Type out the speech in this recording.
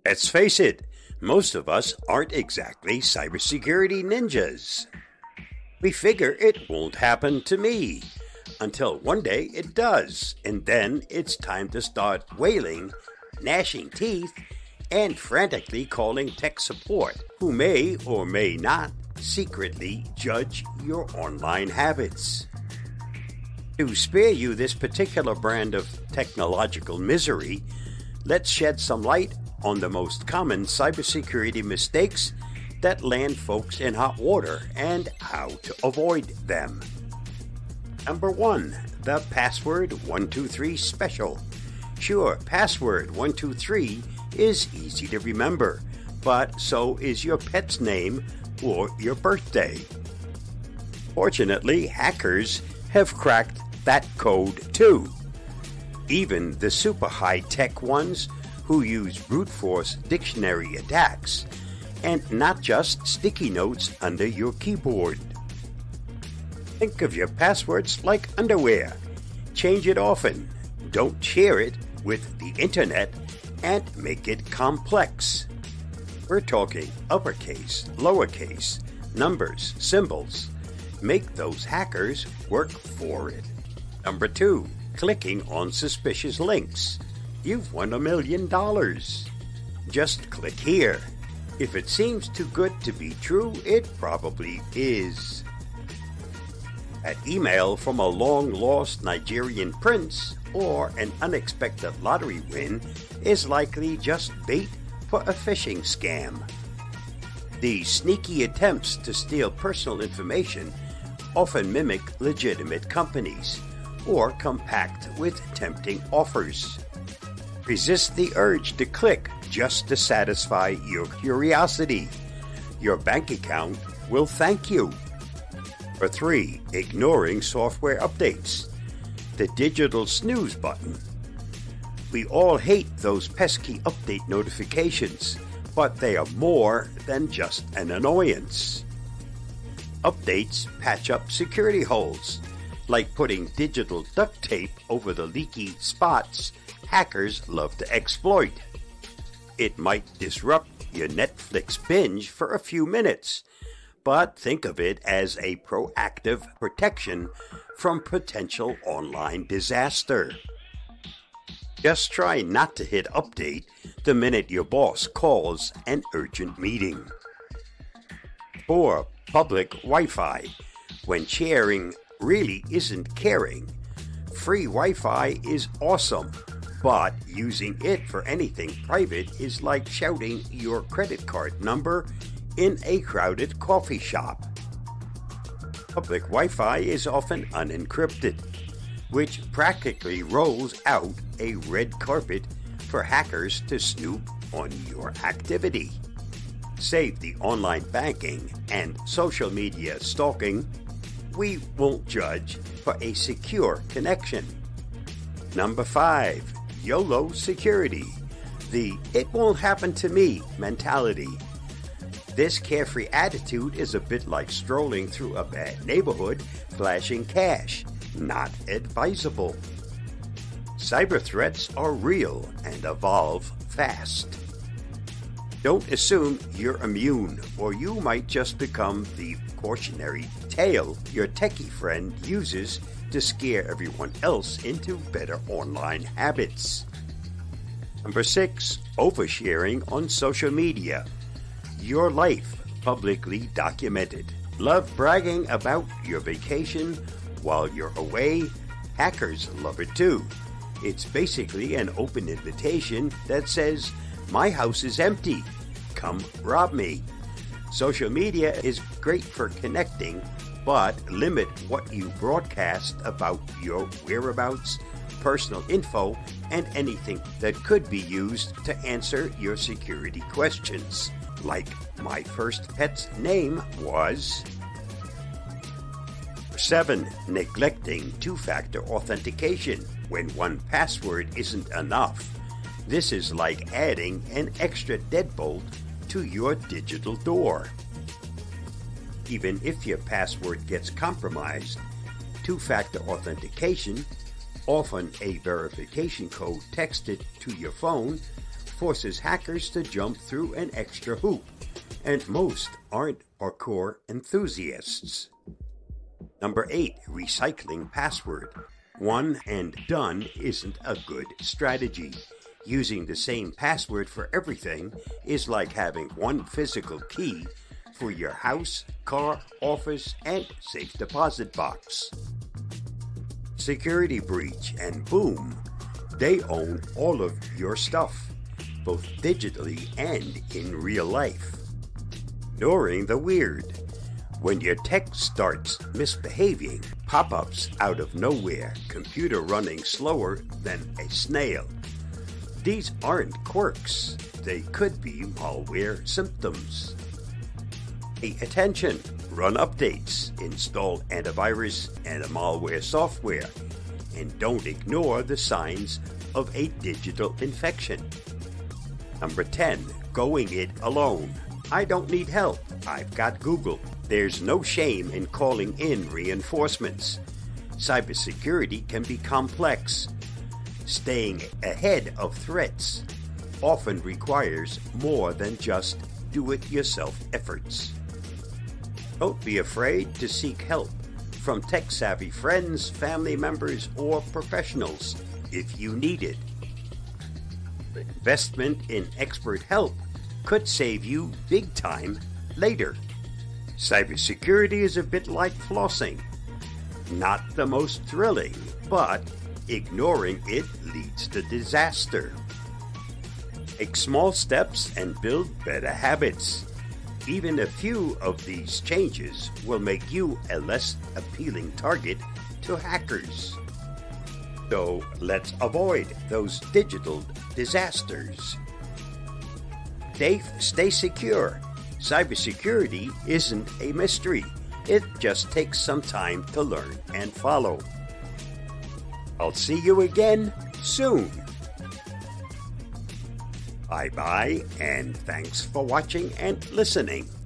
Let's face it, most of us aren't exactly cybersecurity ninjas. We figure it won't happen to me until one day it does, and then it's time to start wailing, gnashing teeth, and frantically calling tech support, who may or may not secretly judge your online habits. To spare you this particular brand of technological misery, let's shed some light on the most common cybersecurity mistakes that land folks in hot water and how to avoid them. Number 1. The password 123 special. Sure, password 123 is easy to remember, but so is your pet's name or your birthday. Fortunately, hackers have cracked that code too. Even the super high-tech ones who use brute force dictionary attacks, and not just sticky notes under your keyboard. Think of your passwords like underwear. Change it often. Don't share it with the internet and make it complex. We're talking uppercase, lowercase, numbers, symbols. Make those hackers work for it. Number 2, clicking on suspicious links. You've won $1 million. Just click here. If it seems too good to be true, it probably is. An email from a long-lost Nigerian prince or an unexpected lottery win is likely just bait for a phishing scam. These sneaky attempts to steal personal information often mimic legitimate companies or come packed with tempting offers. Resist the urge to click just to satisfy your curiosity. Your bank account will thank you. Number 3, ignoring software updates. The digital snooze button. We all hate those pesky update notifications, but they are more than just an annoyance. Updates patch up security holes, like putting digital duct tape over the leaky spots hackers love to exploit. It might disrupt your Netflix binge for a few minutes, but think of it as a proactive protection from potential online disaster. Just try not to hit update the minute your boss calls an urgent meeting. 4. Public Wi-Fi. When sharing really isn't caring. Free Wi-Fi is awesome, but using it for anything private is like shouting your credit card number in a crowded coffee shop. Public Wi-Fi is often unencrypted, which practically rolls out a red carpet for hackers to snoop on your activity. Save the online banking and social media stalking. We won't judge for a secure connection. Number 5. YOLO security. The "it won't happen to me" mentality. This carefree attitude is a bit like strolling through a bad neighborhood flashing cash. Not advisable. Cyber threats are real and evolve fast. Don't assume you're immune, or you might just become the cautionary tale your techie friend uses to scare everyone else into better online habits. Number 6. Oversharing on social media. Your life publicly documented. Love bragging about your vacation while you're away? Hackers love it too. It's basically an open invitation that says, "My house is empty. Come rob me." Social media is great for connecting, but limit what you broadcast about your whereabouts, personal info, and anything that could be used to answer your security questions. Like, my first pet's name was... 7. Neglecting two-factor authentication when one password isn't enough. This is like adding an extra deadbolt to your digital door. Even if your password gets compromised, two-factor authentication, often a verification code texted to your phone, forces hackers to jump through an extra hoop, and most aren't hardcore enthusiasts. Number 8. Recycling password. One and done isn't a good strategy. Using the same password for everything is like having one physical key for your house, car, office, and safe deposit box. Security breach, and boom, they own all of your stuff, both digitally and in real life. Ignoring the weird. When your tech starts misbehaving, pop-ups out of nowhere, computer running slower than a snail. These aren't quirks. They could be malware symptoms. Pay attention. Run updates. Install antivirus and malware software. And don't ignore the signs of a digital infection. Number 10. Going it alone. I don't need help. I've got Google. There's no shame in calling in reinforcements. Cybersecurity can be complex. Staying ahead of threats often requires more than just do-it-yourself efforts. Don't be afraid to seek help from tech-savvy friends, family members, or professionals if you need it. Investment in expert help could save you big time later. Cybersecurity is a bit like flossing. Not the most thrilling, but ignoring it leads to disaster. Take small steps and build better habits. Even a few of these changes will make you a less appealing target to hackers. So let's avoid those digital disasters. Stay secure. Cybersecurity isn't a mystery. It just takes some time to learn and follow. I'll see you again soon. Bye-bye, and thanks for watching and listening.